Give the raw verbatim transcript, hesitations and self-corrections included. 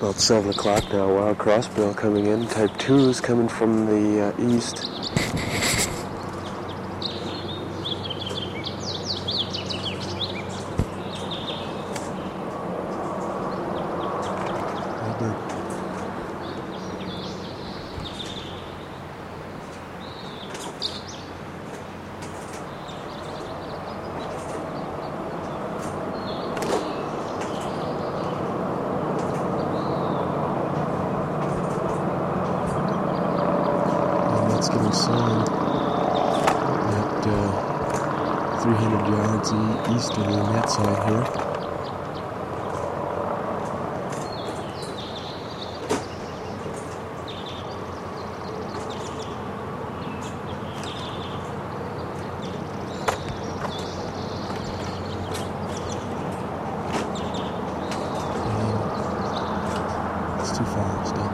About seven o'clock now. Wild crossbill coming in. Type twos coming from the uh, east. It's getting signed at uh, three hundred yards e easterly on that side here. And it's too far, stop.